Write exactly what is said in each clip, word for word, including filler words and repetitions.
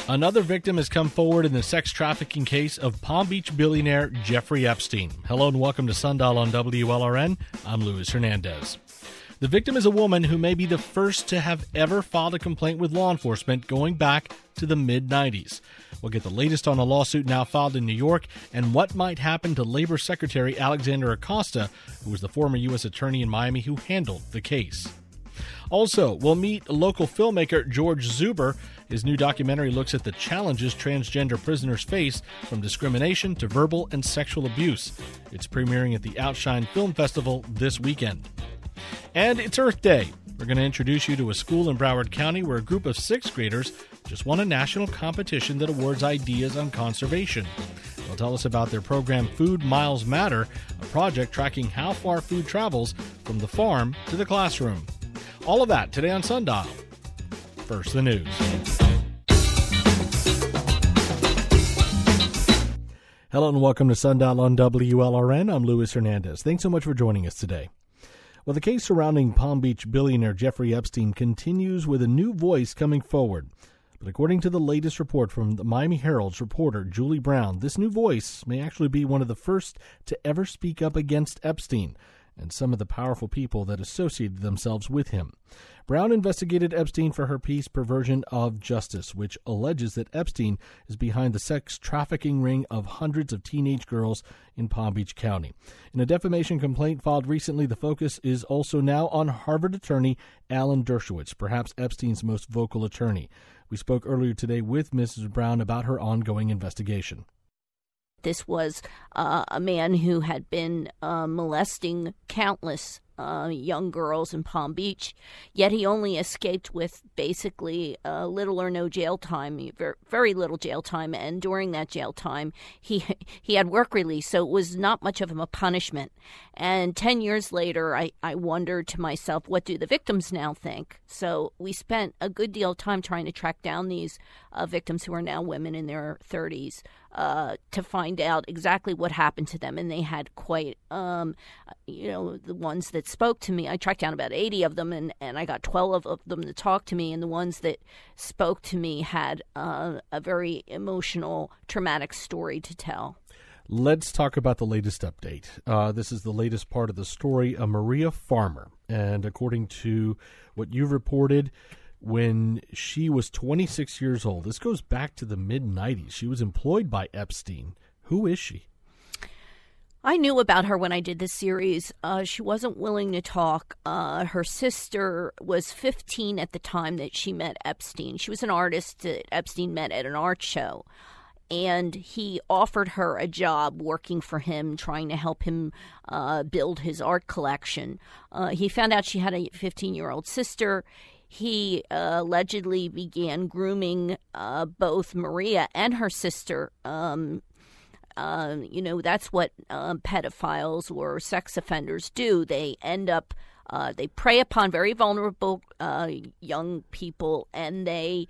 Another victim has come forward in the sex trafficking case of Palm Beach billionaire Jeffrey Epstein. Hello and welcome to Sundial on W L R N. I'm Luis Hernandez. The victim is a woman who may be the first to have ever filed a complaint with law enforcement going back to the mid nineties. We'll get the latest on a lawsuit now filed in New York and what might happen to Labor Secretary Alexander Acosta, who was the former U S attorney in Miami who handled the case. Also, we'll meet local filmmaker George Zuber. His new documentary looks at the challenges transgender prisoners face, from discrimination to verbal and sexual abuse. It's premiering at the Outshine Film Festival this weekend. And it's Earth Day. We're going to introduce you to a school in Broward County where a group of sixth graders just won a national competition that awards ideas on conservation. They'll tell us about their program Food Miles Matter, a project tracking how far food travels from the farm to the classroom. All of that today on Sundial. First, the news. Hello and welcome to Sundial on W L R N. I'm Luis Hernandez. Thanks so much for joining us today. Well, the case surrounding Palm Beach billionaire Jeffrey Epstein continues with a new voice coming forward. But according to the latest report from the Miami Herald's reporter Julie Brown, this new voice may actually be one of the first to ever speak up against Epstein and some of the powerful people that associated themselves with him. Brown investigated Epstein for her piece Perversion of Justice, which alleges that Epstein is behind the sex trafficking ring of hundreds of teenage girls in Palm Beach County. In a defamation complaint filed recently, the focus is also now on Harvard attorney Alan Dershowitz, perhaps Epstein's most vocal attorney. We spoke earlier today with Missus Brown about her ongoing investigation. This was uh, a man who had been uh, molesting countless uh, young girls in Palm Beach, yet he only escaped with basically uh, little or no jail time, very little jail time, and during that jail time, he he had work release, so it was not much of a punishment. And ten years later, I, I wondered to myself, what do the victims now think? So we spent a good deal of time trying to track down these uh, victims, who are now women in their thirties, uh, to find out exactly what happened to them. And they had quite, um, you know, the ones that spoke to me, I tracked down about eighty of them, and, and I got twelve of them to talk to me. And the ones that spoke to me had uh, a very emotional, traumatic story to tell. Let's talk about the latest update. Uh, this is the latest part of the story of Maria Farmer. And according to what you've reported, when she was twenty-six years old, this goes back to the mid nineties, she was employed by Epstein. Who is she? I knew about her when I did this series. Uh, she wasn't willing to talk. Uh, her sister was fifteen at the time that she met Epstein. She was an artist that Epstein met at an art show. And he offered her a job working for him, trying to help him uh, build his art collection. Uh, he found out she had a fifteen-year-old sister. He uh, allegedly began grooming uh, both Maria and her sister. Um, uh, you know, that's what uh, pedophiles or sex offenders do. They end up, uh, they prey upon very vulnerable uh, young people, and they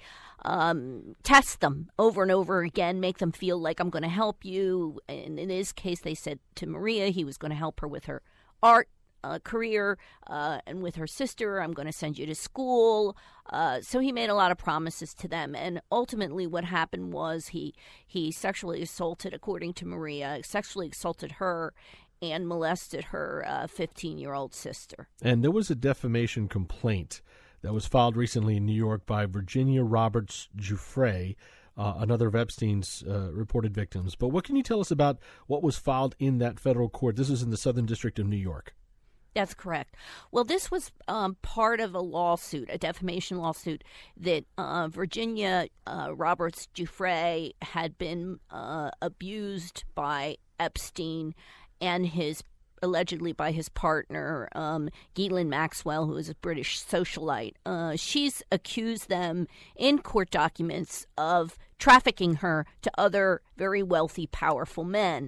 um, test them over and over again, make them feel like, I'm going to help you. And in his case, they said to Maria he was going to help her with her art Uh, career, uh, and with her sister, I'm going to send you to school. Uh, so he made a lot of promises to them. And ultimately what happened was he he sexually assaulted, according to Maria, sexually assaulted her and molested her uh, fifteen-year-old sister. And there was a defamation complaint that was filed recently in New York by Virginia Roberts Giuffre, uh, another of Epstein's uh, reported victims. But what can you tell us about what was filed in that federal court? This is in the Southern District of New York. That's correct. Well, this was um, part of a lawsuit, a defamation lawsuit that uh, Virginia uh, Roberts Giuffre had been uh, abused by Epstein and his allegedly by his partner, um, Ghislaine Maxwell, who is a British socialite. Uh, she's accused them in court documents of trafficking her to other very wealthy, powerful men.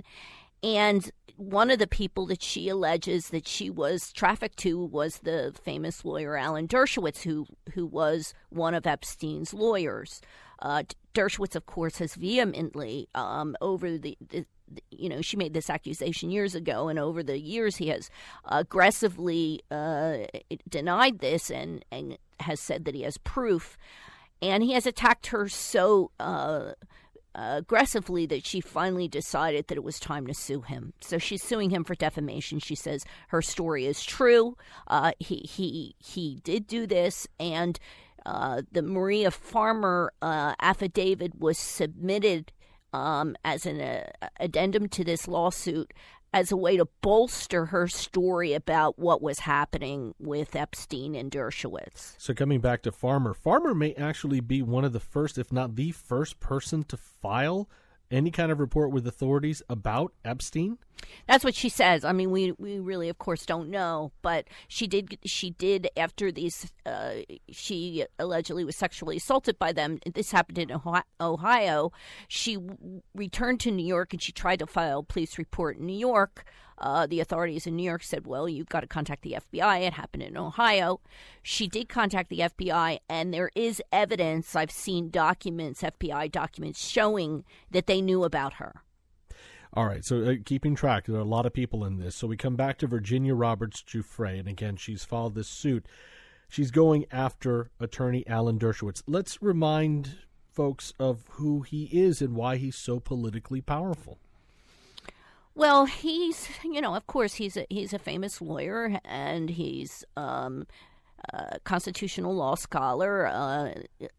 And one of the people that she alleges that she was trafficked to was the famous lawyer Alan Dershowitz, who who was one of Epstein's lawyers. Uh, Dershowitz, of course, has vehemently um, over the, the, you know, she made this accusation years ago, and over the years he has aggressively uh, denied this and, and has said that he has proof. and he has attacked her so uh, uh, aggressively that she finally decided that it was time to sue him. So she's suing him for defamation. She says her story is true. Uh, he he he did do this, and uh, the Maria Farmer uh, affidavit was submitted um, as an uh, addendum to this lawsuit, as a way to bolster her story about what was happening with Epstein and Dershowitz. So coming back to Farmer, Farmer may actually be one of the first, if not the first person to file any kind of report with authorities about Epstein? That's what she says. I mean, we, we really, of course, don't know, but she did. She did after these. Uh, she allegedly was sexually assaulted by them. This happened in Ohio. She w- returned to New York and she tried to file a police report in New York. Uh, the authorities in New York said, "Well, you've got to contact the F B I." It happened in Ohio. She did contact the F B I, and there is evidence. I've seen documents, F B I documents, showing that they knew about her. All right, so uh, keeping track, there are a lot of people in this. So we come back to Virginia Roberts Giuffre, and again, she's filed this suit. She's going after attorney Alan Dershowitz. Let's remind folks of who he is and why he's so politically powerful. Well, he's, you know, of course, he's a, he's a famous lawyer, and he's um, a constitutional law scholar, uh,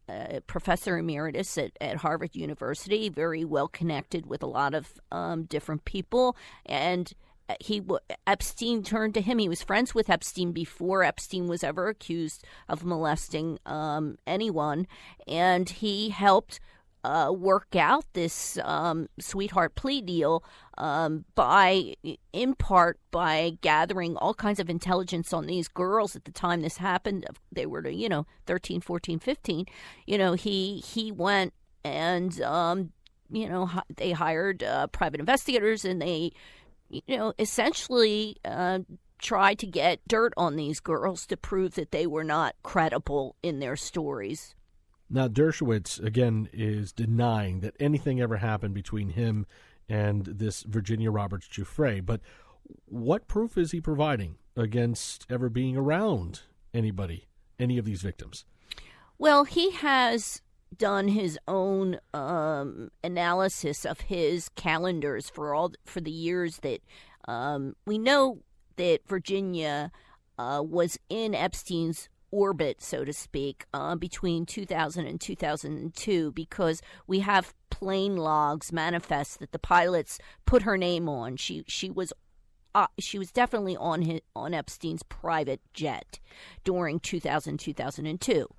a professor emeritus at, at Harvard University, very well connected with a lot of um, different people. And he Epstein turned to him. He was friends with Epstein before Epstein was ever accused of molesting um, anyone, and he helped Uh, work out this um, sweetheart plea deal um, by, in part, by gathering all kinds of intelligence on these girls at the time this happened. They were, to, you know, thirteen, fourteen, fifteen. You know, he he went and, um, you know, they hired uh, private investigators, and they, you know, essentially uh, tried to get dirt on these girls to prove that they were not credible in their stories. Now, Dershowitz, again, is denying that anything ever happened between him and this Virginia Roberts Giuffre. But what proof is he providing against ever being around anybody, any of these victims? Well, he has done his own um, analysis of his calendars for all for the years that um, we know that Virginia uh, was in Epstein's orbit, so to speak, uh, between two thousand and two thousand two, because we have plane logs manifest that the pilots put her name on. She she was uh, she was definitely on his, on Epstein's private jet during two thousand, two thousand two.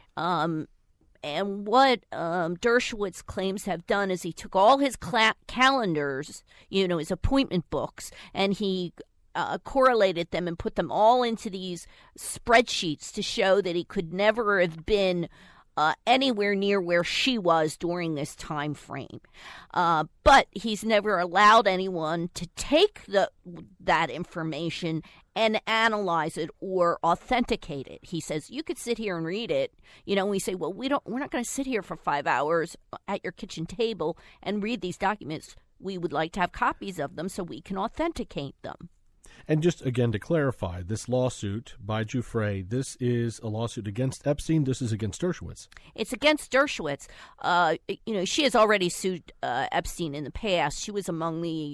Um, and what um, Dershowitz claims to have done is he took all his cla- calendars, you know, his appointment books, and he Uh, correlated them and put them all into these spreadsheets to show that he could never have been uh, anywhere near where she was during this time frame. Uh, but he's never allowed anyone to take the that information and analyze it or authenticate it. He says, you could sit here and read it. You know, we say, well, we don't, we're not going to sit here for five hours at your kitchen table and read these documents. We would like to have copies of them so we can authenticate them. And just again to clarify, this lawsuit by Giuffre, this is a lawsuit against Epstein. This is against Dershowitz. It's against Dershowitz. Uh, you know, she has already sued uh, Epstein in the past. She was among the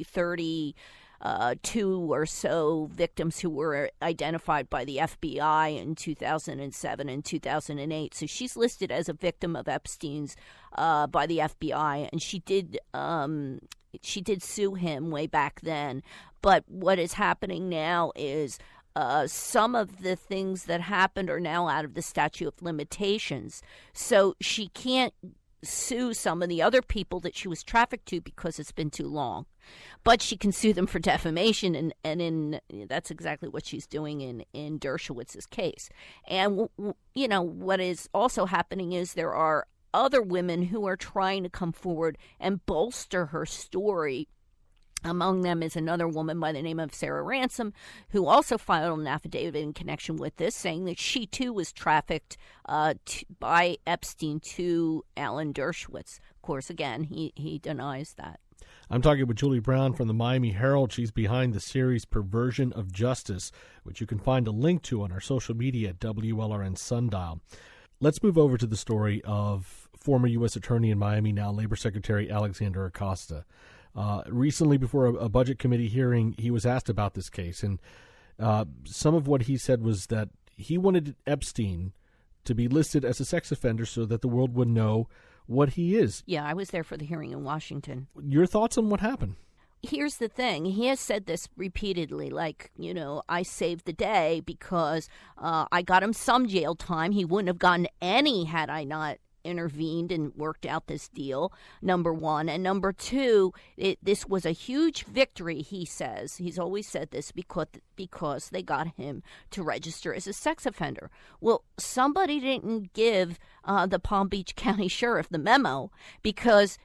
thirty-two or so victims who were identified by the F B I in two thousand seven and two thousand eight. So she's listed as a victim of Epstein's uh, by the F B I, and she did um, she did sue him way back then. But what is happening now is uh, some of the things that happened are now out of the statute of limitations. So she can't sue some of the other people that she was trafficked to because it's been too long. But she can sue them for defamation, and, and in that's exactly what she's doing in, in Dershowitz's case. And, you know, what is also happening is there are other women who are trying to come forward and bolster her story. Among them is another woman by the name of Sarah Ransom, who also filed an affidavit in connection with this, saying that she, too, was trafficked uh, to, by Epstein to Alan Dershowitz. Of course, again, he, he denies that. I'm talking with Julie Brown from the Miami Herald. She's behind the series Perversion of Justice, which you can find a link to on our social media at W L R N Sundial. Let's move over to the story of former U S Attorney in Miami, now Labor Secretary Alexander Acosta. Uh, recently, before a, a budget committee hearing, he was asked about this case, and uh, some of what he said was that he wanted Epstein to be listed as a sex offender so that the world would know what he is. Yeah, I was there for the hearing in Washington. Your thoughts on what happened? Here's the thing. He has said this repeatedly, like, you know, I saved the day because uh, I got him some jail time. He wouldn't have gotten any had I not intervened and worked out this deal, number one. And number two, it, this was a huge victory, he says. He's always said this because, because they got him to register as a sex offender. Well, somebody didn't give uh, the Palm Beach County Sheriff the memo because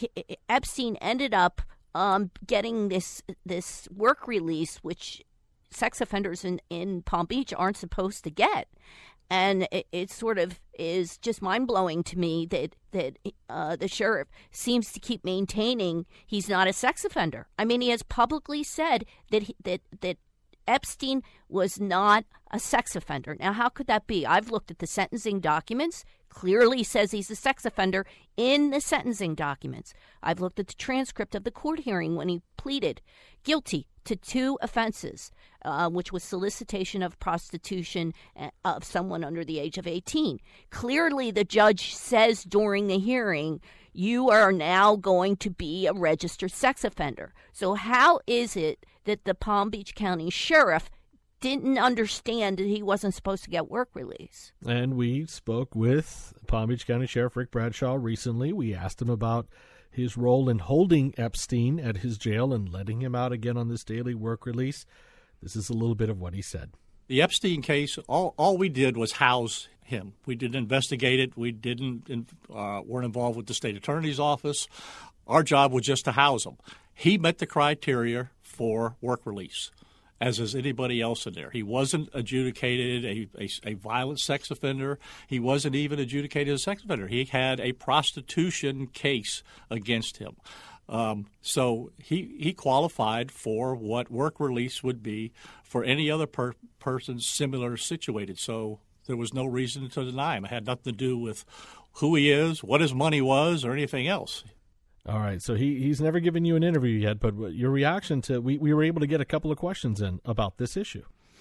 Epstein ended up um, getting this this work release, which sex offenders in, in Palm Beach aren't supposed to get. And it, it sort of is just mind-blowing to me that that uh, the sheriff seems to keep maintaining he's not a sex offender. I mean, he has publicly said that he, that that Epstein was not a sex offender. Now, how could that be? I've looked at the sentencing documents. Clearly says he's a sex offender in the sentencing documents. I've looked at the transcript of the court hearing when he pleaded guilty to two offenses, uh, which was solicitation of prostitution of someone under the age of eighteen. Clearly, the judge says during the hearing, you are now going to be a registered sex offender. So how is it that the Palm Beach County Sheriff didn't understand that he wasn't supposed to get work release? And we spoke with Palm Beach County Sheriff Rick Bradshaw recently. We asked him about his role in holding Epstein at his jail and letting him out again on this daily work release. This is a little bit of what he said. The Epstein case, all, all we did was house him. We didn't investigate it. We didn't uh, weren't involved with the state attorney's office. Our job was just to house him. He met the criteria for work release, as is anybody else in there. He wasn't adjudicated a, a, a violent sex offender. He wasn't even adjudicated as a sex offender. He had a prostitution case against him. Um, so he he qualified for what work release would be for any other per, person similar situated. So there was no reason to deny him. It had nothing to do with who he is, what his money was, or anything else. All right, so he, he's never given you an interview yet, but your reaction to we, we were able to get a couple of questions in about this issue.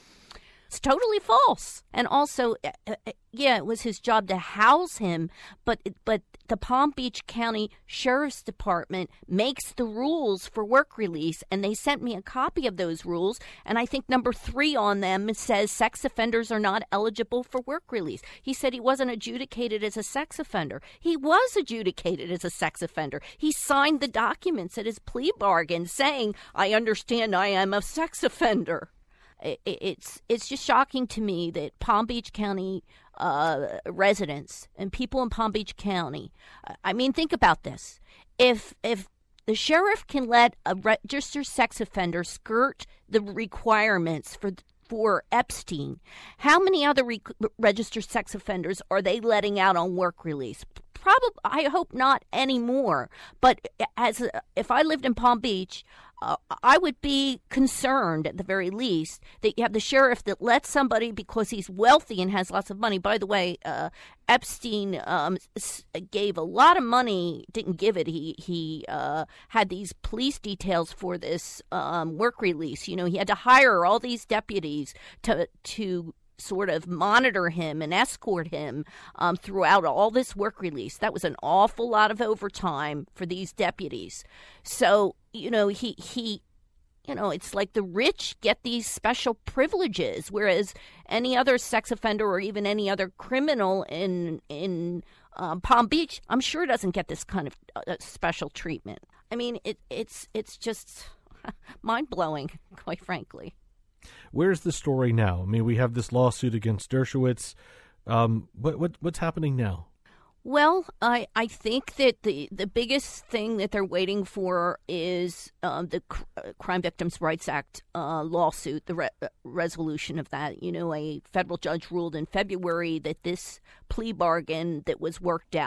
It's totally false. And also, uh, yeah, it was his job to house him, but but the Palm Beach County Sheriff's Department makes the rules for work release, and they sent me a copy of those rules, and I think number three on them says sex offenders are not eligible for work release. He said he wasn't adjudicated as a sex offender. He was adjudicated as a sex offender. He signed the documents at his plea bargain saying, I understand I am a sex offender. It's it's just shocking to me that Palm Beach County uh, residents and people in Palm Beach County, I mean, think about this. If if the sheriff can let a registered sex offender skirt the requirements for for Epstein, how many other re- registered sex offenders are they letting out on work release? Probably, I hope not anymore. But as a, if I lived in Palm Beach, uh, I would be concerned at the very least that you have the sheriff that lets somebody because he's wealthy and has lots of money. By the way, uh, Epstein um, gave a lot of money, didn't give it. He he uh, had these police details for this um, work release. You know, he had to hire all these deputies to to. sort of monitor him and escort him um, throughout all this work release. That was an awful lot of overtime for these deputies. So, you know, he, he, you know, it's like the rich get these special privileges, whereas any other sex offender or even any other criminal in, in um, Palm Beach, I'm sure doesn't get this kind of uh, special treatment. I mean, it, it's, it's just mind-blowing, quite frankly. Where's the story now? I mean, we have this lawsuit against Dershowitz. Um, what, what what's happening now? Well, I I think that the, the biggest thing that they're waiting for is um, the C- Crime Victims' Rights Act uh, lawsuit, the re- resolution of that. You know, a federal judge ruled in February that this plea bargain that was worked out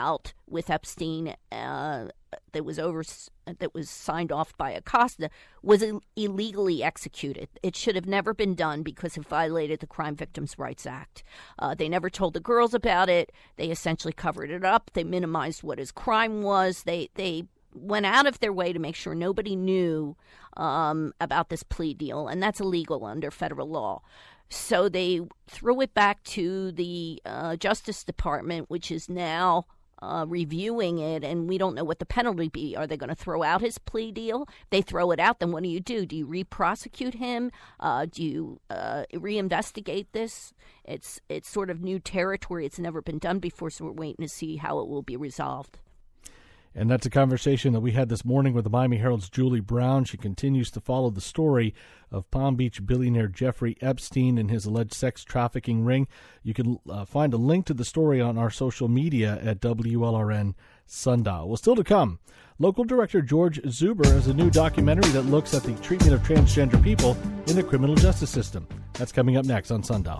with Epstein uh, that was over that was signed off by Acosta was Ill- illegally executed. It should have never been done because it violated the Crime Victims' Rights Act. Uh, they never told the girls about it. They essentially covered it up. They minimized what his crime was. They they went out of their way to make sure nobody knew um, about this plea deal, and that's illegal under federal law. So they threw it back to the uh, Justice Department, which is now uh, reviewing it, and we don't know what the penalty be. Are they going to throw out his plea deal? If they throw it out, then what do you do? Do you re-prosecute him? Uh, do you uh, reinvestigate this? It's it's sort of new territory. It's never been done before, so we're waiting to see how it will be resolved. And that's a conversation that we had this morning with the Miami Herald's Julie Brown. She continues to follow the story of Palm Beach billionaire Jeffrey Epstein and his alleged sex trafficking ring. You can uh, find a link to the story on our social media at W L R N Sundial. Well, still to come, local director George Zuber has a new documentary that looks at the treatment of transgender people in the criminal justice system. That's coming up next on Sundial.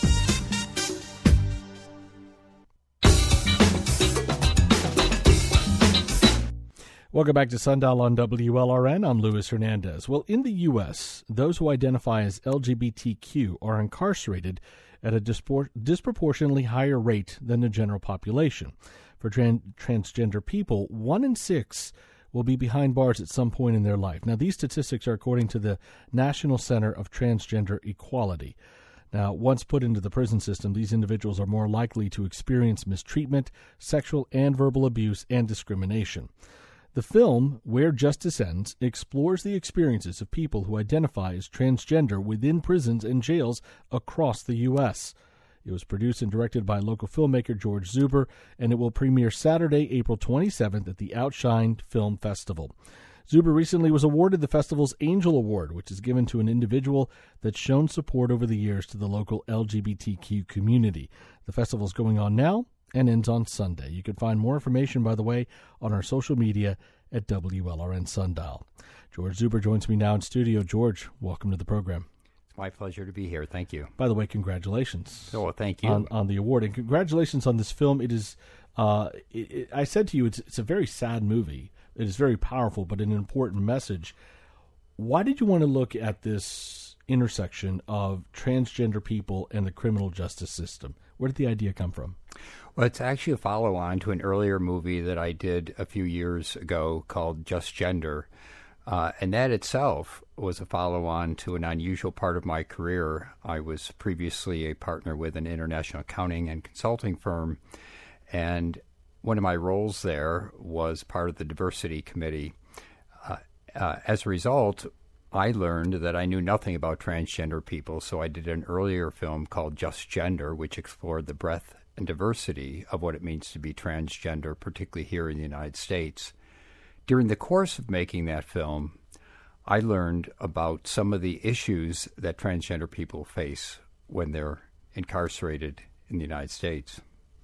Welcome back to Sundial on W L R N. I'm Luis Hernandez. Well, in the U S, those who identify as L G B T Q are incarcerated at a dispor- disproportionately higher rate than the general population. For tran- transgender people, one in six will be behind bars at some point in their life. Now, these statistics are according to the National Center of Transgender Equality. Now, once put into the prison system, these individuals are more likely to experience mistreatment, sexual and verbal abuse, and discrimination. The film, Where Justice Ends, explores the experiences of people who identify as transgender within prisons and jails across the U S. It was produced and directed by local filmmaker George Zuber, and it will premiere Saturday, April twenty-seventh at the Outshine Film Festival. Zuber recently was awarded the festival's Angel Award, which is given to an individual that's shown support over the years to the local L G B T Q community. The festival is going on now and ends on Sunday. You can find more information, by the way, on our social media at W L R N Sundial. George Zuber joins me now in studio. George, welcome to the program. It's my pleasure to be here. Thank you. By the way, congratulations. Oh, thank you. On, on the award. And congratulations on this film. It is, uh, it, it, I said to you, it's, it's a very sad movie. It is very powerful, but an important message. Why did you want to look at this intersection of transgender people and the criminal justice system? Where did the idea come from? Well, it's actually a follow-on to an earlier movie that I did a few years ago called Just Gender. Uh, and that itself was a follow-on to an unusual part of my career. I was previously a partner with an international accounting and consulting firm, and one of my roles there was part of the diversity committee. Uh, uh, as a result, I learned that I knew nothing about transgender people, so I did an earlier film called Just Gender, which explored the breadth and diversity of what it means to be transgender, particularly here in the United States. During the course of making that film, I learned about some of the issues that transgender people face when they're incarcerated in the United States.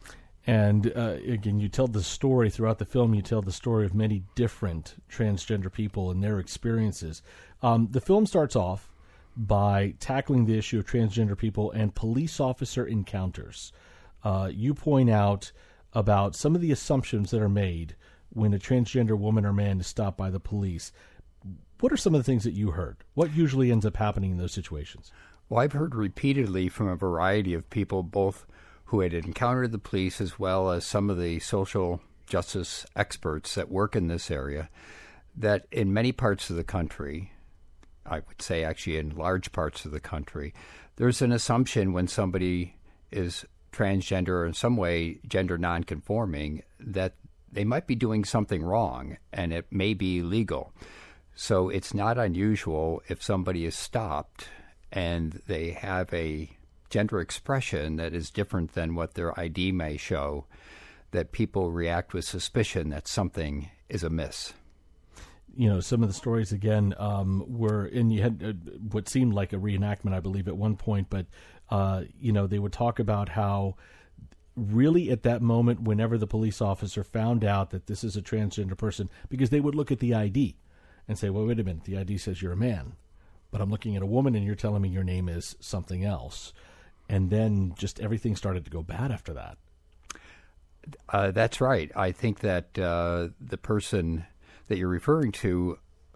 And uh, again, you tell the story throughout the film, you tell the story of many different transgender people and their experiences. Um, the film starts off by tackling the issue of transgender people and police officer encounters. Uh, you point out about some of the assumptions that are made when a transgender woman or man is stopped by the police. What are some of the things that you heard? What usually ends up happening in those situations? Well, I've heard repeatedly from a variety of people, both who had encountered the police as well as some of the social justice experts that work in this area, that in many parts of the country, I would say actually in large parts of the country, there's an assumption when somebody is transgender or in some way gender nonconforming that they might be doing something wrong and it may be illegal. So it's not unusual if somebody is stopped and they have a gender expression that is different than what their I D may show, that people react with suspicion that something is amiss. You know, some of the stories, again, um, were, and you had uh, what seemed like a reenactment, I believe, at one point, but, uh, you know, they would talk about how really at that moment, whenever the police officer found out that this is a transgender person, because they would look at the I D and say, well, wait a minute, the I D says you're a man, but I'm looking at a woman and you're telling me your name is something else. And then just everything started to go bad after that. Uh, that's right. I think that uh, the person that you're referring to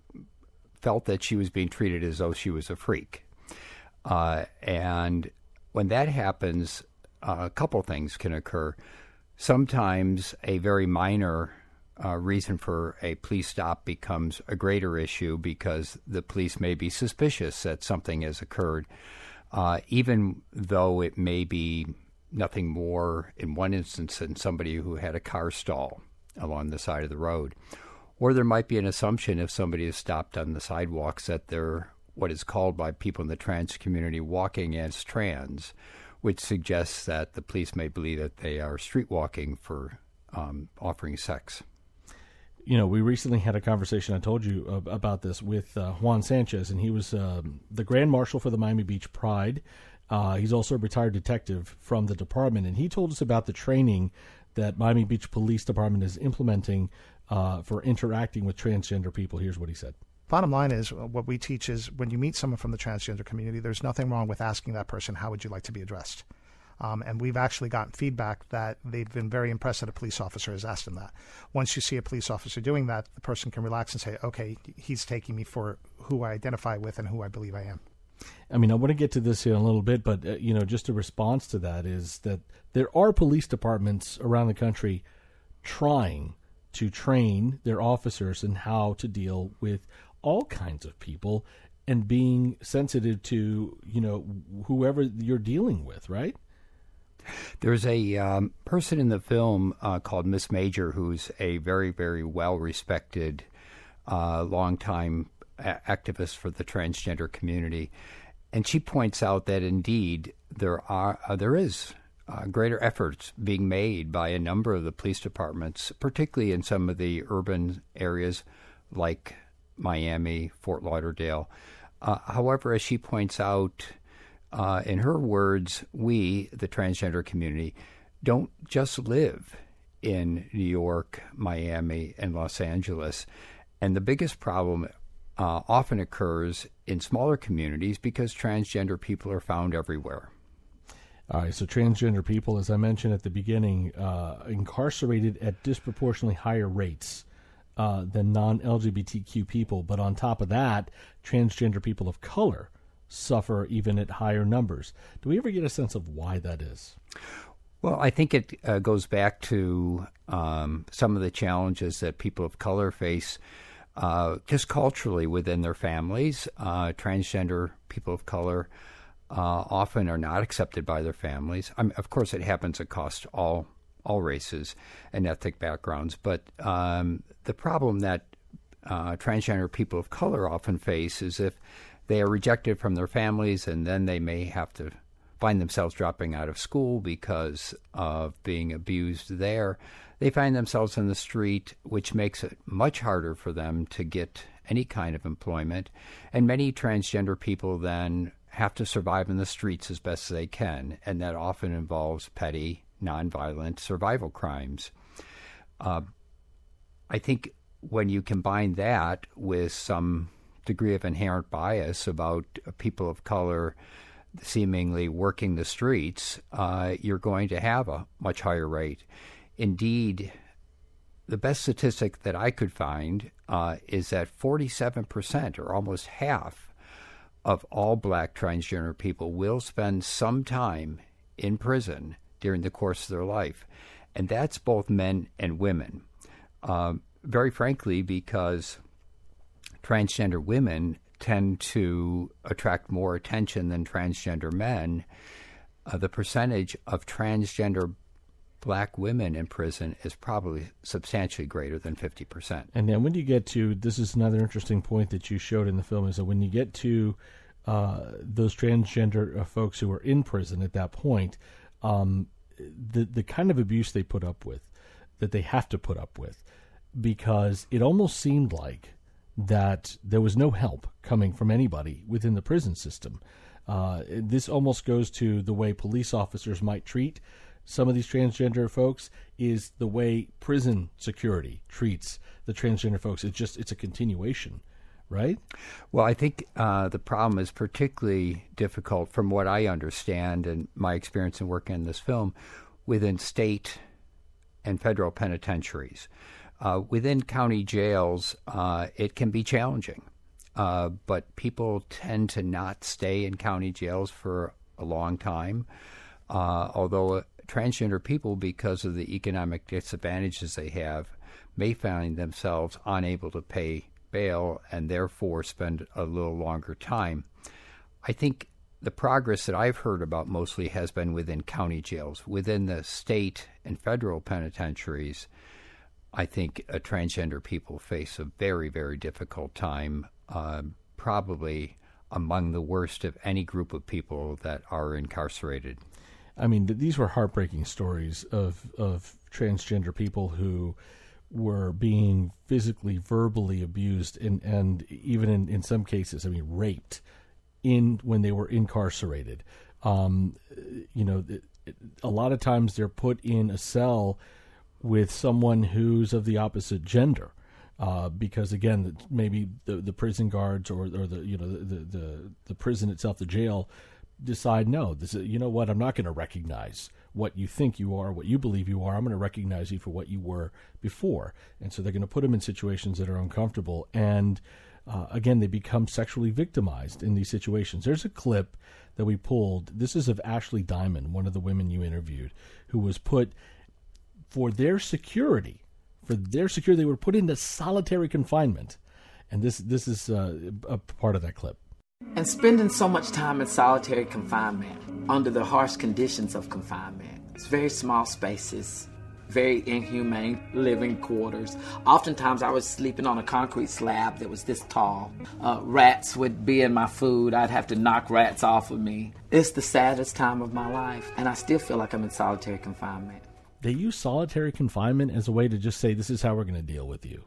felt that she was being treated as though she was a freak. Uh, and when that happens, uh, a couple things can occur. Sometimes a very minor uh, reason for a police stop becomes a greater issue because the police may be suspicious that something has occurred, uh, even though it may be nothing more in one instance than somebody who had a car stall along the side of the road. Or there might be an assumption if somebody is stopped on the sidewalks that they're what is called by people in the trans community walking as trans, which suggests that the police may believe that they are street walking for um, offering sex. You know, we recently had a conversation, I told you uh, about this, with uh, Juan Sanchez, and he was um, the Grand Marshal for the Miami Beach Pride. Uh, he's also a retired detective from the department, and he told us about the training that Miami Beach Police Department is implementing uh, for interacting with transgender people. Here's what he said. Bottom line is, what we teach is when you meet someone from the transgender community, there's nothing wrong with asking that person, how would you like to be addressed? Um, and we've actually gotten feedback that they've been very impressed that a police officer has asked them that. Once you see a police officer doing that, the person can relax and say, okay, he's taking me for who I identify with and who I believe I am. I mean, I want to get to this here in a little bit, but, uh, you know, just a response to that is that there are police departments around the country trying to train their officers in how to deal with all kinds of people and being sensitive to, you know, whoever you're dealing with, right? There's a um, person in the film uh, called Miss Major who's a very, very well-respected, uh, longtime a- activist for the transgender community. And she points out that, indeed, there are uh, there is uh, greater efforts being made by a number of the police departments, particularly in some of the urban areas like Miami, Fort Lauderdale. Uh, however, as she points out, uh, in her words, we, the transgender community, don't just live in New York, Miami, and Los Angeles. And the biggest problem uh, often occurs in smaller communities because transgender people are found everywhere. All right, so transgender people, as I mentioned at the beginning, uh, incarcerated at disproportionately higher rates Uh, than non-L G B T Q people. But on top of that, transgender people of color suffer even at higher numbers. Do we ever get a sense of why that is? Well, I think it uh, goes back to um, some of the challenges that people of color face uh, just culturally within their families. Uh, transgender people of color uh, often are not accepted by their families. I mean, of course, it happens across all all races and ethnic backgrounds. But um, the problem that uh, transgender people of color often face is if they are rejected from their families and then they may have to find themselves dropping out of school because of being abused there, they find themselves in the street, which makes it much harder for them to get any kind of employment. And many transgender people then have to survive in the streets as best as they can, and that often involves petty, nonviolent survival crimes. Uh, I think when you combine that with some degree of inherent bias about people of color seemingly working the streets, uh, you're going to have a much higher rate. Indeed, the best statistic that I could find uh, is that forty-seven percent, or almost half, of all black transgender people will spend some time in prison during the course of their life. And that's both men and women. Uh, very frankly, because transgender women tend to attract more attention than transgender men, uh, the percentage of transgender black women in prison is probably substantially greater than fifty percent. And then when you get to, this is another interesting point that you showed in the film, is that when you get to uh, those transgender uh, folks who are in prison at that point, um, the the kind of abuse they put up with, that they have to put up with, because it almost seemed like that there was no help coming from anybody within the prison system. Uh, this almost goes to the way police officers might treat some of these transgender folks, is the way prison security treats the transgender folks. It's just, it's a continuation, right? Well, I think uh, the problem is particularly difficult, from what I understand and my experience in working in this film, within state and federal penitentiaries. Uh, within county jails, uh, it can be challenging, uh, but people tend to not stay in county jails for a long time, uh, although uh, transgender people, because of the economic disadvantages they have, may find themselves unable to pay bail and therefore spend a little longer time. I think the progress that I've heard about mostly has been within county jails. Within the state and federal penitentiaries, I think uh, transgender people face a very, very difficult time, uh, probably among the worst of any group of people that are incarcerated. I mean, th- these were heartbreaking stories of of transgender people who were being physically, verbally abused, and, and even in, in some cases, I mean, raped in when they were incarcerated. Um, you know, it, it, a lot of times they're put in a cell with someone who's of the opposite gender. Uh, because again, maybe the, the prison guards or, or the you know the, the the prison itself, the jail, decide no, this is, you know what, I'm not going to recognize what you think you are, what you believe you are. I'm going to recognize you for what you were before, and so they're going to put them in situations that are uncomfortable. And uh, again, they become sexually victimized in these situations. There's a clip that we pulled. This is of Ashley Diamond, one of the women you interviewed, who was put for their security. For their security, they were put into solitary confinement, and this this is uh, a part of that clip. And spending so much time in solitary confinement under the harsh conditions of confinement. It's very small spaces, very inhumane living quarters. Oftentimes I was sleeping on a concrete slab that was this tall. Uh, rats would be in my food. I'd have to knock rats off of me. It's the saddest time of my life, and I still feel like I'm in solitary confinement. They use solitary confinement as a way to just say, this is how we're going to deal with you.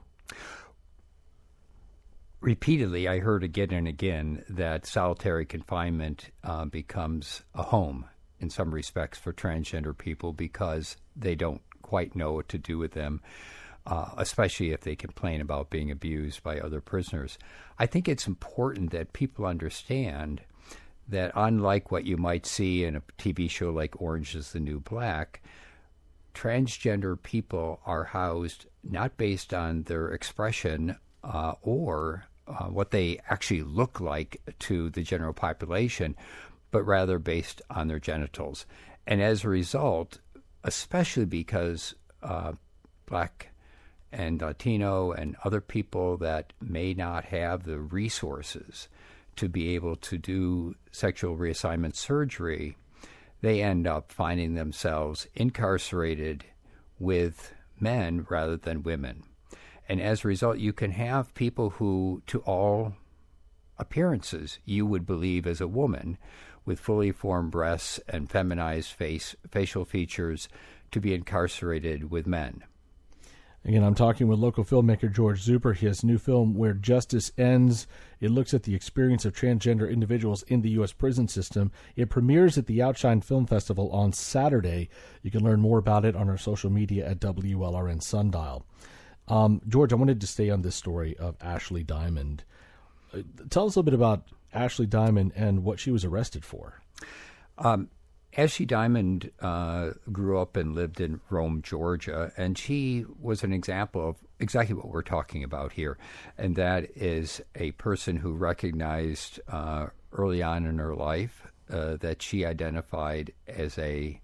Repeatedly, I heard again and again that solitary confinement uh, becomes a home in some respects for transgender people because they don't quite know what to do with them, uh, especially if they complain about being abused by other prisoners. I think it's important that people understand that unlike what you might see in a T V show like Orange is the New Black, transgender people are housed not based on their expression uh, or uh, what they actually look like to the general population, but rather based on their genitals. And as a result, especially because uh, Black and Latino and other people that may not have the resources to be able to do sexual reassignment surgery, they end up finding themselves incarcerated with men rather than women. And as a result, you can have people who, to all appearances, you would believe as a woman, with fully formed breasts and feminized face, facial features, to be incarcerated with men. Again, I'm talking with local filmmaker George Zuper. His new film, Where Justice Ends, it looks at the experience of transgender individuals in the U S prison system. It premieres at the Outshine Film Festival on Saturday. You can learn more about it on our social media at W L R N Sundial. Um, George, I wanted to stay on this story of Ashley Diamond. Uh, tell us a little bit about Ashley Diamond and what she was arrested for. Um, Ashley Diamond uh, grew up and lived in Rome, Georgia, and she was an example of exactly what we're talking about here, and that is a person who recognized uh, early on in her life uh, that she identified as a,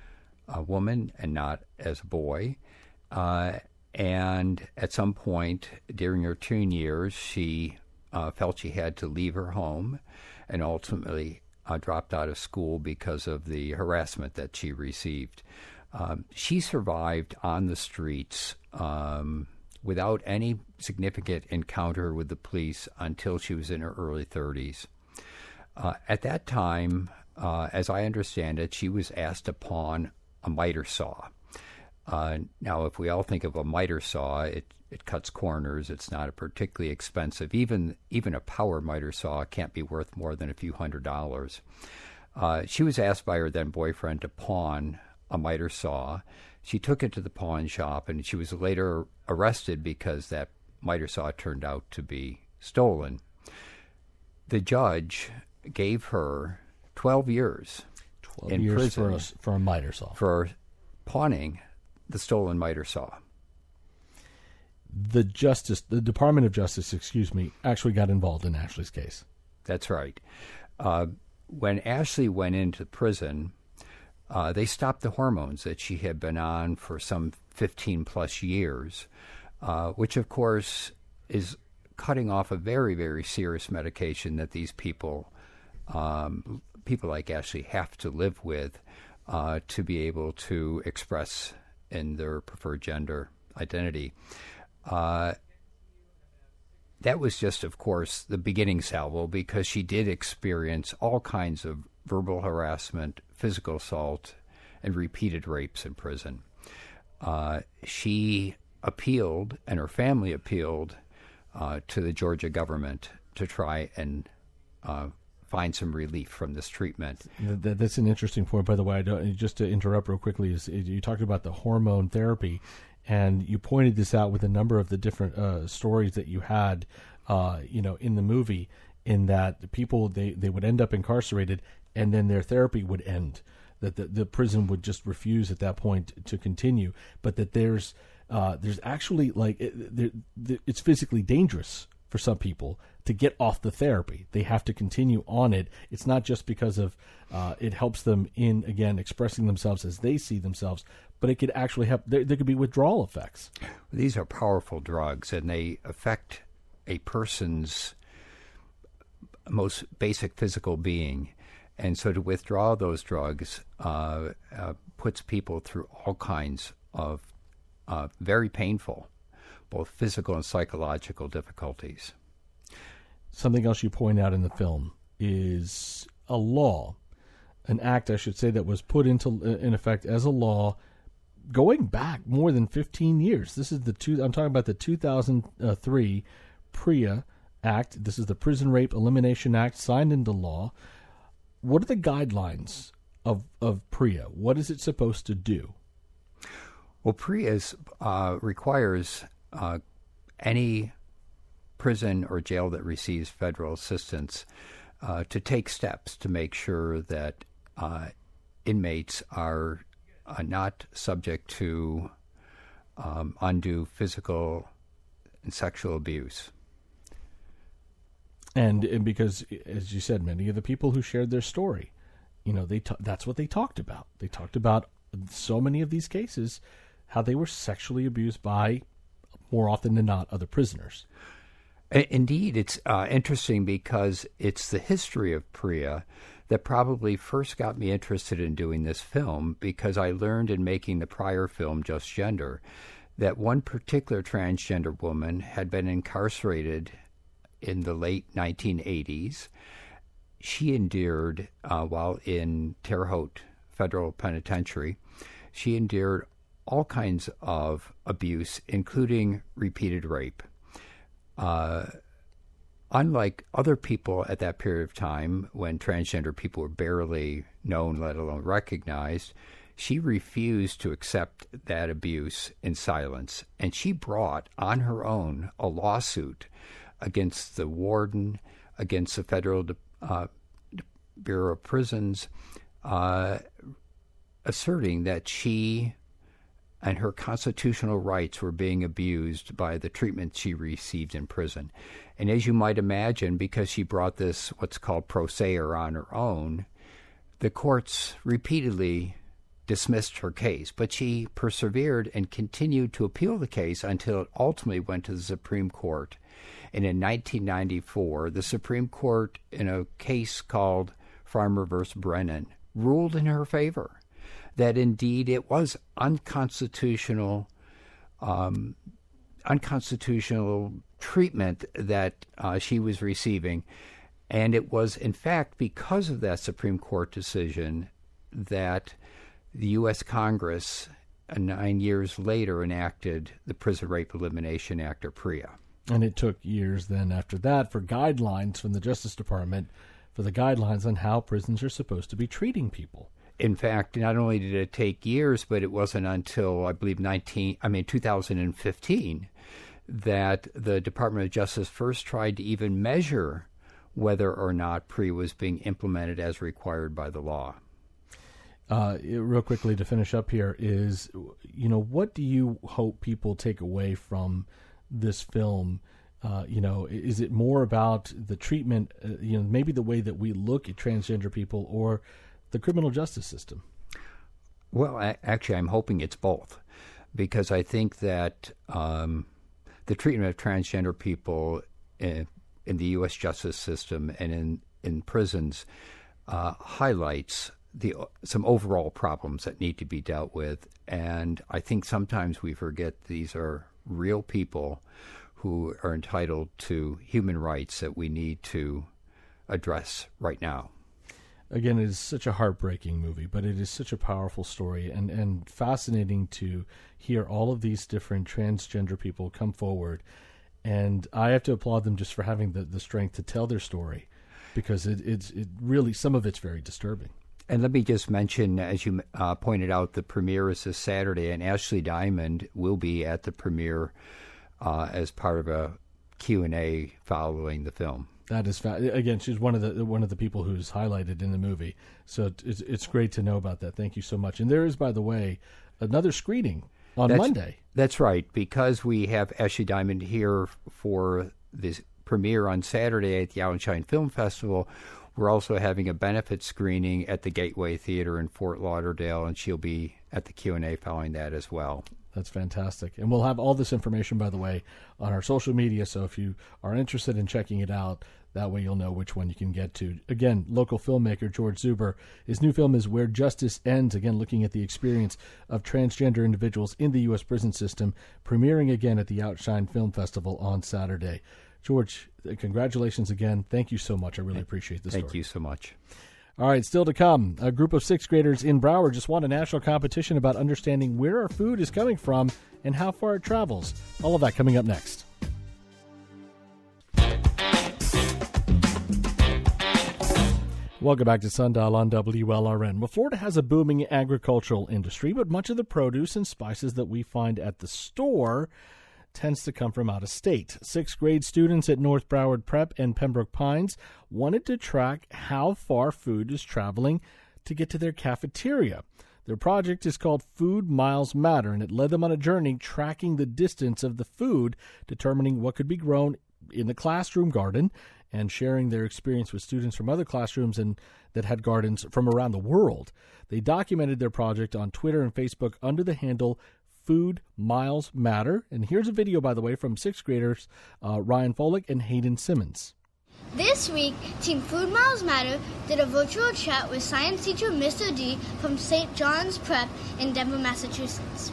a woman and not as a boy. Uh, and at some point during her teen years, she uh, felt she had to leave her home and ultimately Uh, dropped out of school because of the harassment that she received. Um, she survived on the streets um, without any significant encounter with the police until she was in her early thirties. Uh, at that time, uh, as I understand it, she was asked to pawn a miter saw. Uh, now, if we all think of a miter saw, it It cuts corners. It's not a particularly expensive. Even even a power miter saw can't be worth more than a few hundred dollars. Uh, she was asked by her then boyfriend to pawn a miter saw. She took it to the pawn shop, and she was later arrested because that miter saw turned out to be stolen. The judge gave her twelve years twelve in years prison for a, for a miter saw. For pawning the stolen miter saw. The Justice, the Department of Justice, excuse me, actually got involved in Ashley's case. That's right. Uh, when Ashley went into prison, uh, they stopped the hormones that she had been on for some fifteen plus years, uh, which of course is cutting off a very, very serious medication that these people, um, people like Ashley, have to live with uh, to be able to express in their preferred gender identity. Uh, that was just, of course, the beginning salvo, because she did experience all kinds of verbal harassment, physical assault, and repeated rapes in prison. Uh, she appealed, and her family appealed, uh, to the Georgia government to try and uh, find some relief from this treatment. That's an interesting point, by the way. I don't, just to interrupt real quickly, is you talked about the hormone therapy, and you pointed this out with a number of the different uh, stories that you had, uh, you know, in the movie, in that the people, they, they would end up incarcerated, and then their therapy would end. That the, the prison would just refuse at that point to continue, but that there's uh, there's actually, like, it, there, there, it's physically dangerous for some people to get off the therapy. They have to continue on it. It's not just because of uh, it helps them in, again, expressing themselves as they see themselves, but it could actually have, there, there could be withdrawal effects. These are powerful drugs, and they affect a person's most basic physical being. And so to withdraw those drugs uh, uh, puts people through all kinds of uh, very painful, both physical and psychological difficulties. Something else you point out in the film is a law, an act, I should say, that was put into in effect as a law going back more than fifteen years. This is the two, I'm talking about the two thousand three PREA Act. This is the Prison Rape Elimination Act, signed into law. What are the guidelines of, of PREA? What is it supposed to do? Well, PREA uh, requires uh, any prison or jail that receives federal assistance uh, to take steps to make sure that uh, inmates are uh, not subject to um, undue physical and sexual abuse. And, and because, as you said, many of the people who shared their story, you know, they t- that's what they talked about. They talked about so many of these cases, how they were sexually abused by, more often than not, other prisoners. Indeed, it's uh, interesting because it's the history of PREA that probably first got me interested in doing this film, because I learned in making the prior film, Just Gender, that one particular transgender woman had been incarcerated in the late nineteen eighties. She endured, uh, while in Terre Haute Federal Penitentiary, she endured all kinds of abuse, including repeated rape. Uh, unlike other people at that period of time, when transgender people were barely known, let alone recognized, she refused to accept that abuse in silence. And she brought on her own a lawsuit against the warden, against the Federal uh, Bureau of Prisons, uh, asserting that she and her constitutional rights were being abused by the treatment she received in prison. And as you might imagine, because she brought this, what's called pro se on her own, the courts repeatedly dismissed her case. But she persevered and continued to appeal the case until it ultimately went to the Supreme Court. And in nineteen ninety-four, the Supreme Court, in a case called Farmer versus Brennan, ruled in her favor that indeed it was unconstitutional, um, unconstitutional treatment that uh, she was receiving. And it was, in fact, because of that Supreme Court decision that the U S Congress, uh, nine years later, enacted the Prison Rape Elimination Act, or PREA. And it took years then after that for guidelines from the Justice Department, for the guidelines on how prisons are supposed to be treating people. In fact, not only did it take years, but it wasn't until, I believe, nineteen, I mean, two thousand fifteen that the Department of Justice first tried to even measure whether or not PREA was being implemented as required by the law. uh, real quickly to finish up here is, you know, what do you hope people take away from this film? Uh, you know, is it more about the treatment, uh, you know, maybe the way that we look at transgender people, or the criminal justice system? Well, I, actually, I'm hoping it's both, because I think that um, the treatment of transgender people in, in the U S justice system and in, in prisons uh, highlights the some overall problems that need to be dealt with. And I think sometimes we forget these are real people who are entitled to human rights that we need to address right now. Again, it is such a heartbreaking movie, but it is such a powerful story, and, and fascinating to hear all of these different transgender people come forward. And I have to applaud them just for having the, the strength to tell their story, because it, it's it really, some of it's very disturbing. And let me just mention, as you uh, pointed out, the premiere is this Saturday, and Ashley Diamond will be at the premiere uh, as part of a Q and A following the film. That is fa- again, she's one of the one of the people who's highlighted in the movie. So it's it's great to know about that. Thank you so much. And there is, by the way, another screening on that's, Monday. That's right, because we have Ashley Diamond here for this premiere on Saturday at the Outshine Film Festival. We're also having a benefit screening at the Gateway Theater in Fort Lauderdale, and she'll be at the Q and A following that as well. That's fantastic. And we'll have all this information, by the way, on our social media. So if you are interested in checking it out, that way you'll know which one you can get to. Again, local filmmaker George Zuber. His new film is Where Justice Ends, again, looking at the experience of transgender individuals in the U S prison system, premiering again at the Outshine Film Festival on Saturday. George, congratulations again. Thank you so much. I really appreciate this. Thank story. you so much. All right, still to come. A group of sixth graders in Broward just won a national competition about understanding where our food is coming from and how far it travels. All of that coming up next. Welcome back to Sundial on W L R N. Well, Florida has a booming agricultural industry, but much of the produce and spices that we find at the store tends to come from out of state. Sixth grade students at North Broward Prep and Pembroke Pines wanted to track how far food is traveling to get to their cafeteria. Their project is called Food Miles Matter, and it led them on a journey tracking the distance of the food, determining what could be grown in the classroom garden, and sharing their experience with students from other classrooms and that had gardens from around the world. They documented their project on Twitter and Facebook under the handle Food Miles Matter. And here's a video, by the way, from sixth graders uh, Ryan Folick and Hayden Simmons. This week, Team Food Miles Matter did a virtual chat with science teacher Mister D from Saint John's Prep in Denver, Massachusetts.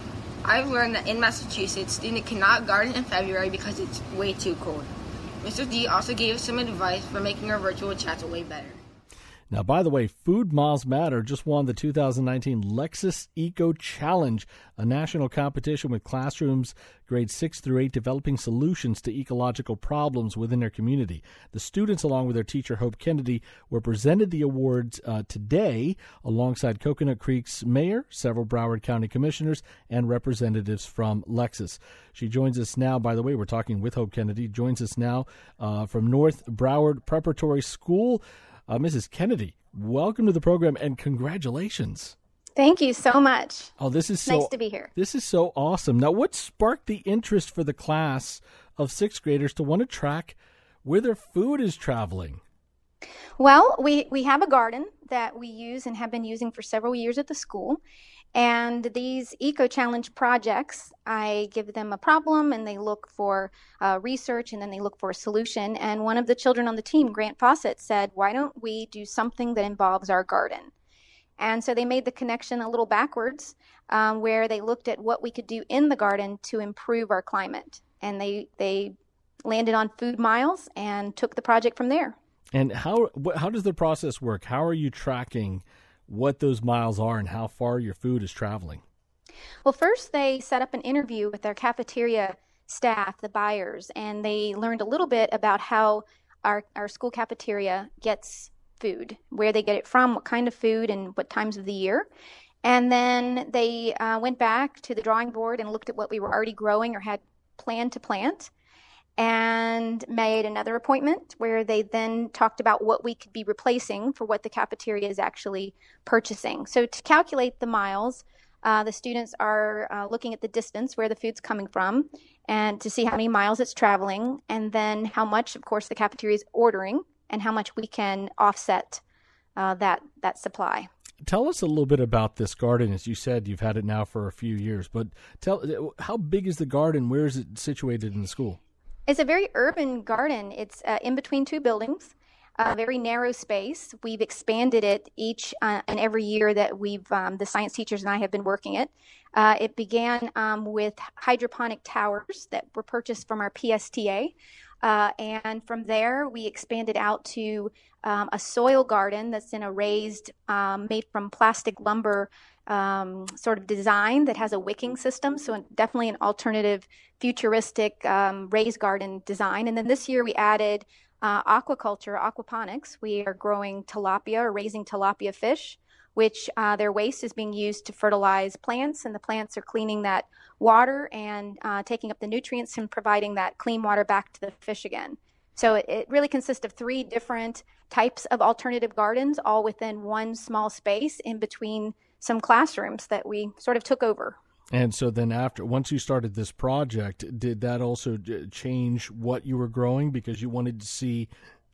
I've learned that in Massachusetts, students cannot garden in February because it's way too cold. Mister D also gave us some advice for making our virtual chats way better. Now, by the way, Food Miles Matter just won the two thousand nineteen Lexus Eco Challenge, a national competition with classrooms grades six through eight developing solutions to ecological problems within their community. The students, along with their teacher, Hope Kennedy, were presented the awards uh, today alongside Coconut Creek's mayor, several Broward County commissioners, and representatives from Lexus. She joins us now, by the way, we're talking with Hope Kennedy, joins us now uh, from North Broward Preparatory School. Uh, Missus Kennedy, welcome to the program and congratulations. Thank you so much. Oh, this is so nice to be here. This is so awesome. Now, what sparked the interest for the class of sixth graders to want to track where their food is traveling? Well, we, we have a garden that we use and have been using for several years at the school. And these eco-challenge projects, I give them a problem and they look for uh, research and then they look for a solution. And one of the children on the team, Grant Fawcett, said, why don't we do something that involves our garden? And so they made the connection a little backwards, um, where they looked at what we could do in the garden to improve our climate. And they, they landed on Food Miles and took the project from there. And how how does the process work? How are you tracking what those miles are and how far your food is traveling? Well, first they set up an interview with their cafeteria staff, the buyers, and they learned a little bit about how our, our school cafeteria gets food, where they get it from, what kind of food, and what times of the year. And then they uh, went back to the drawing board and looked at what we were already growing or had planned to plant. and made another appointment where they then talked about what we could be replacing for what the cafeteria is actually purchasing. So to calculate the miles, uh, the students are uh, looking at the distance where the food's coming from and to see how many miles it's traveling, and then how much, of course, the cafeteria is ordering and how much we can offset uh, that that supply. Tell us a little bit about this garden. As you said, you've had it now for a few years, but tell, how big is the garden? Where is it situated in the school? It's a very urban garden. It's uh, in between two buildings, a very narrow space. We've expanded it each uh, and every year that we've, um, the science teachers and I have been working it. Uh, it began um, with hydroponic towers that were purchased from our P S T A. Uh, and from there, we expanded out to um, a soil garden that's in a raised, um, made from plastic lumber um, sort of design that has a wicking system. So definitely an alternative, futuristic um, raised garden design. And then this year we added uh, aquaculture, aquaponics. We are growing tilapia or raising tilapia fish, which uh, their waste is being used to fertilize plants, and the plants are cleaning that water and uh, taking up the nutrients and providing that clean water back to the fish again. So it, it really consists of three different types of alternative gardens, all within one small space in between some classrooms that we sort of took over. And so then after, once you started this project, did that also change what you were growing because you wanted to see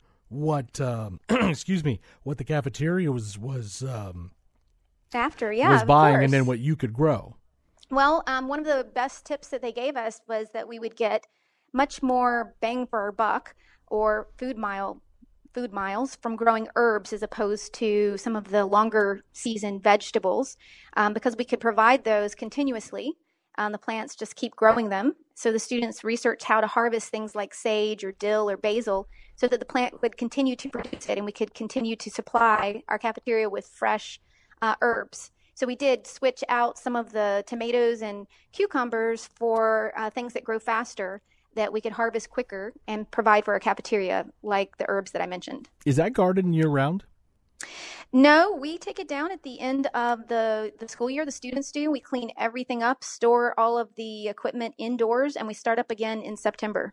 what, um, excuse me, what the cafeteria was, was, um, after, yeah, was buying, of course. And then what you could grow? Well, um, one of the best tips that they gave us was that we would get much more bang for our buck, or food mile food miles, from growing herbs as opposed to some of the longer season vegetables, um, because we could provide those continuously. Um, the plants just keep growing them. So the students researched how to harvest things like sage or dill or basil so that the plant would continue to produce it and we could continue to supply our cafeteria with fresh uh, herbs. So we did switch out some of the tomatoes and cucumbers for uh, things that grow faster, that we could harvest quicker and provide for our cafeteria, like the herbs that I mentioned. Is that garden year-round? No, we take it down at the end of the, the school year. The students do. We clean everything up, store all of the equipment indoors, and we start up again in September.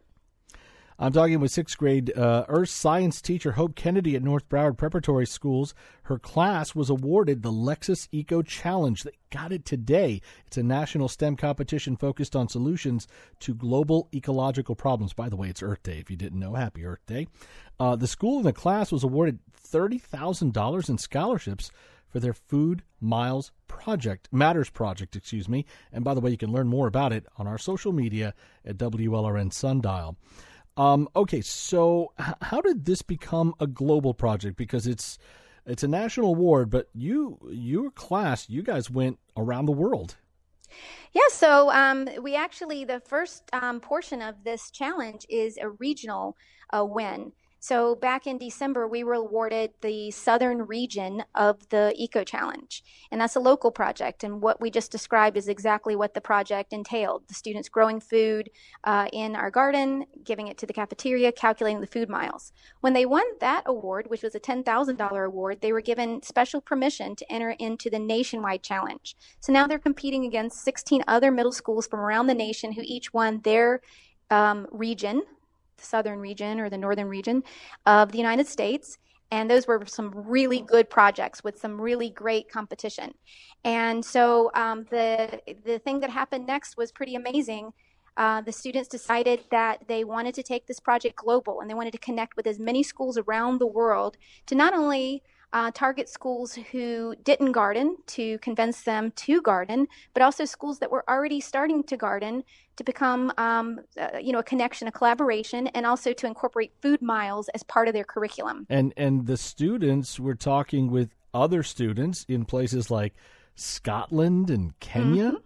I'm talking with sixth grade uh, Earth Science teacher Hope Kennedy at North Broward Preparatory Schools. Her class was awarded the Lexus Eco Challenge. They got it today. It's a national STEM competition focused on solutions to global ecological problems. By the way, it's Earth Day. If you didn't know, happy Earth Day. Uh, the school and the class was awarded thirty thousand dollars in scholarships for their Food Miles project, Matters project, excuse me. And by the way, you can learn more about it on our social media at W L R N Sundial. Um, okay, so h- how did this become a global project? Because it's it's a national award, but you, your class, you guys went around the world. Yeah, so um, we actually, the first um, portion of this challenge is a regional uh, win. So back in December, we were awarded the southern region of the Eco Challenge, and that's a local project. And what we just described is exactly what the project entailed. The students growing food uh, in our garden, giving it to the cafeteria, calculating the food miles. When they won that award, which was a ten thousand dollars award, they were given special permission to enter into the nationwide challenge. So now they're competing against sixteen other middle schools from around the nation who each won their um, region, southern region or the northern region of the United States. And those were some really good projects with some really great competition. And so um, the the thing that happened next was pretty amazing. Uh, the students decided that they wanted to take this project global, and they wanted to connect with as many schools around the world to not only Uh, target schools who didn't garden, to convince them to garden, but also schools that were already starting to garden to become, um, uh, you know, a connection, a collaboration, and also to incorporate food miles as part of their curriculum. And and the students were talking with other students in places like Scotland and Kenya. Mm-hmm.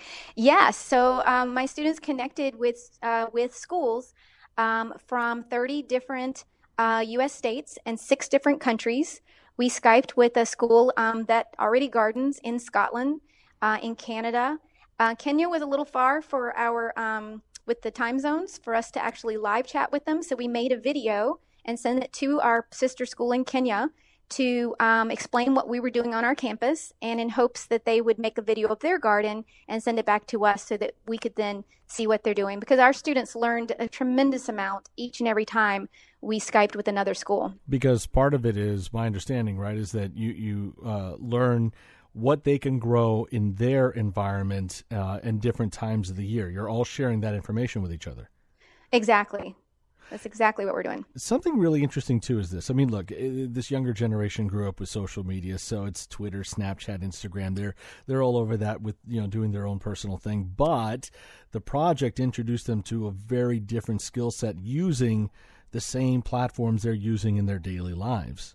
Yes. So um, my students connected with uh, with schools um, from thirty different uh, U S states and six different countries. We Skyped with a school um, that already gardens in Scotland, uh, in Canada. Uh, Kenya was a little far for our, um, with the time zones, for us to actually live chat with them. So we made a video and sent it to our sister school in Kenya to um, explain what we were doing on our campus, and in hopes that they would make a video of their garden and send it back to us so that we could then see what they're doing. Because our students learned a tremendous amount each and every time we Skyped with another school. Because part of it is, my understanding, right, is that you, you uh, learn what they can grow in their environment uh, in different times of the year. You're all sharing that information with each other. Exactly. That's exactly what we're doing. Something really interesting, too, is this. I mean, look, this younger generation grew up with social media, so it's Twitter, Snapchat, Instagram. They're they're all over that with, you know, doing their own personal thing. But the project introduced them to a very different skill set using the same platforms they're using in their daily lives.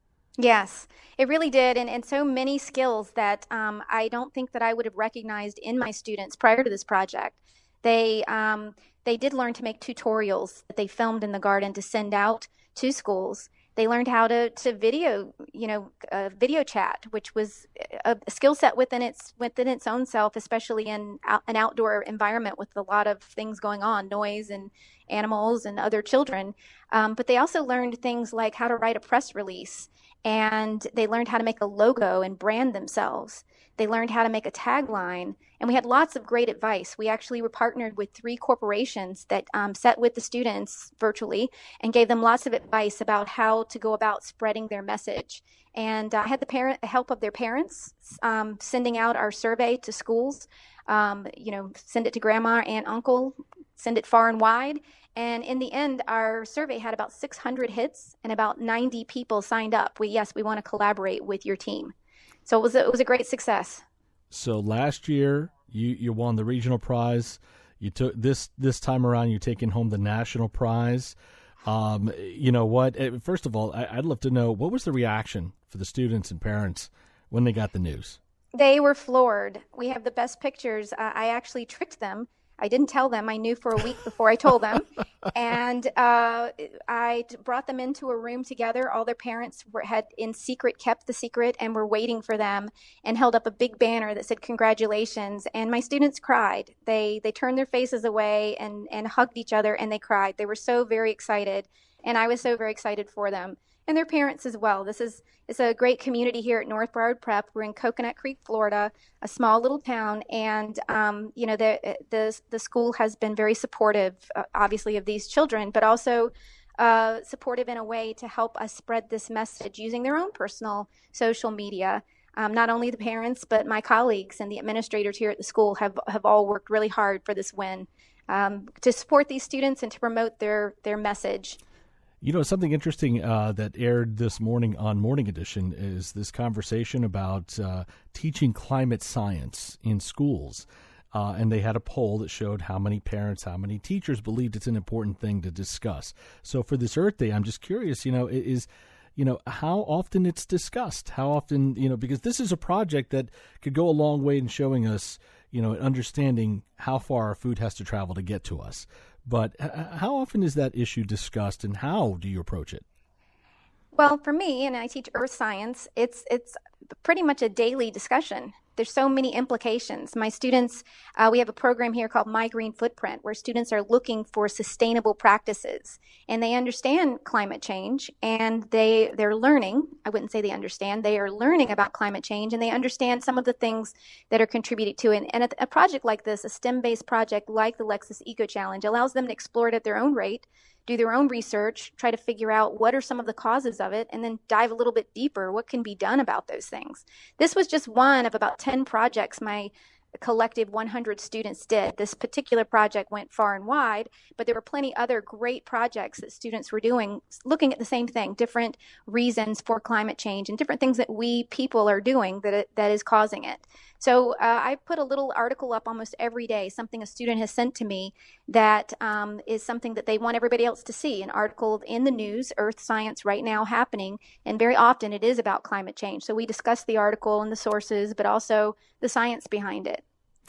Yes, it really did. And, and so many skills that um, I don't think that I would have recognized in my students prior to this project. They um, they did learn to make tutorials that they filmed in the garden to send out to schools. They learned how to, to video, you know, uh, video chat, which was a, a skill set within its within its own self, especially in out, an outdoor environment with a lot of things going on, noise and animals and other children. Um, but they also learned things like how to write a press release, and they learned how to make a logo and brand themselves. They learned how to make a tagline, and we had lots of great advice. We actually were partnered with three corporations that um, sat with the students virtually and gave them lots of advice about how to go about spreading their message. And I uh, had the parent help of their parents um, sending out our survey to schools. Um, you know, send it to grandma, aunt, uncle, send it far and wide. And in the end, our survey had about six hundred hits and about ninety people signed up. We yes, we want to collaborate with your team. So it was a, it was a great success. So last year you, you won the regional prize. You took this this time around. You're taking home the national prize. Um, you know what? First of all, I, I'd love to know, what was the reaction for the students and parents when they got the news? They were floored. We have the best pictures. Uh, I actually tricked them. I didn't tell them. I knew for a week before I told them. And uh, I brought them into a room together. All their parents were, had in secret kept the secret and were waiting for them, and held up a big banner that said congratulations. And my students cried. They they turned their faces away and, and hugged each other, and they cried. They were so very excited. And I was so very excited for them. And their parents as well. This is it's a great community here at North Broward Prep. We're in Coconut Creek, Florida, a small little town, and um, you know the the the school has been very supportive, uh, obviously, of these children, but also uh, supportive in a way to help us spread this message using their own personal social media. Um, not only the parents, but my colleagues and the administrators here at the school have have all worked really hard for this win um, to support these students and to promote their their message. You know, something interesting uh, that aired this morning on Morning Edition is this conversation about uh, teaching climate science in schools. Uh, and they had a poll that showed how many parents, how many teachers believed it's an important thing to discuss. So for this Earth Day, I'm just curious, you know, is, you know, how often it's discussed, how often, you know, because this is a project that could go a long way in showing us, you know, understanding how far our food has to travel to get to us. But how often is that issue discussed, and how do you approach it? Well, for me, and I teach earth science, it's it's pretty much a daily discussion. There's so many implications. My students, uh, we have a program here called My Green Footprint, where students are looking for sustainable practices, and they understand climate change, and they, they're learning. I wouldn't say they understand. They are learning about climate change, and they understand some of the things that are contributed to it. And a, a project like this, a STEM-based project like the Lexus Eco Challenge, allows them to explore it at their own rate, do their own research, try to figure out what are some of the causes of it, and then dive a little bit deeper. What can be done about those things? This was just one of about ten projects my collective one hundred students did. This particular project went far and wide, but there were plenty other great projects that students were doing, looking at the same thing, different reasons for climate change and different things that we people are doing that it, that is causing it. So uh, I put a little article up almost every day, something a student has sent to me that um, is something that they want everybody else to see, an article in the news, Earth Science right now happening, and very often it is about climate change. So we discuss the article and the sources, but also the science behind it.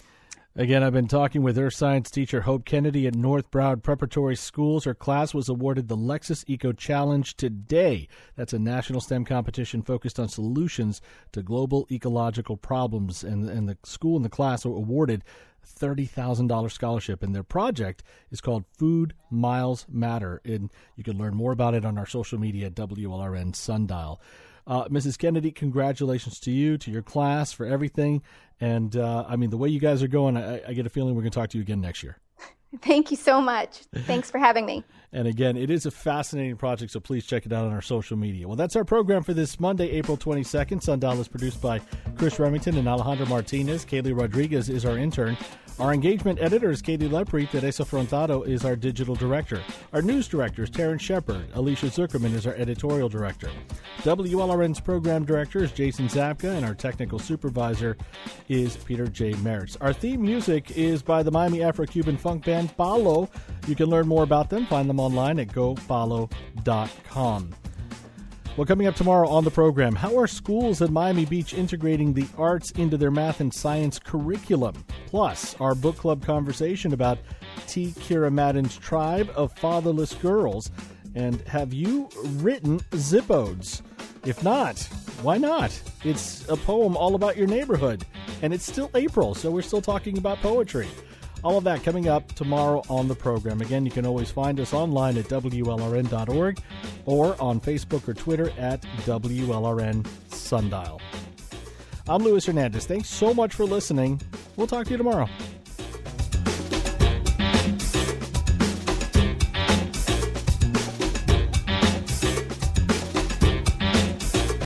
Again, I've been talking with Earth Science teacher Hope Kennedy at North Broward Preparatory Schools. Her class was awarded the Lexus Eco Challenge today. That's a national STEM competition focused on solutions to global ecological problems. And, and the school and the class were awarded a thirty thousand dollars scholarship. And their project is called Food Miles Matter. And you can learn more about it on our social media at W L R N Sundial. Uh, Missus Kennedy, congratulations to you, to your class, for everything. And, uh, I mean, the way you guys are going, I, I get a feeling we're going to talk to you again next year. Thank you so much. Thanks for having me. And again, it is a fascinating project, so please check it out on our social media. Well, that's our program for this Monday, April twenty-second. Sundial is produced by Chris Remington and Alejandro Martinez. Kaylee Rodriguez is our intern. Our engagement editor is Katie Lepre. Teresa Frontado is our digital director. Our news director is Terrence Shepard. Alicia Zuckerman is our editorial director. W L R N's program director is Jason Zapka, and our technical supervisor is Peter J. Merritz. Our theme music is by the Miami Afro-Cuban funk band Palo. You can learn more about them. Find them online at go palo dot com. Well, coming up tomorrow on the program, how are schools at Miami Beach integrating the arts into their math and science curriculum? Plus, our book club conversation about T. Kira Madden's Tribe of Fatherless Girls. And have you written Zippodes? If not, why not? It's a poem all about your neighborhood. And it's still April, so we're still talking about poetry. All of that coming up tomorrow on the program. Again, you can always find us online at W L R N dot org or on Facebook or Twitter at W L R N Sundial. I'm Luis Hernandez. Thanks so much for listening. We'll talk to you tomorrow.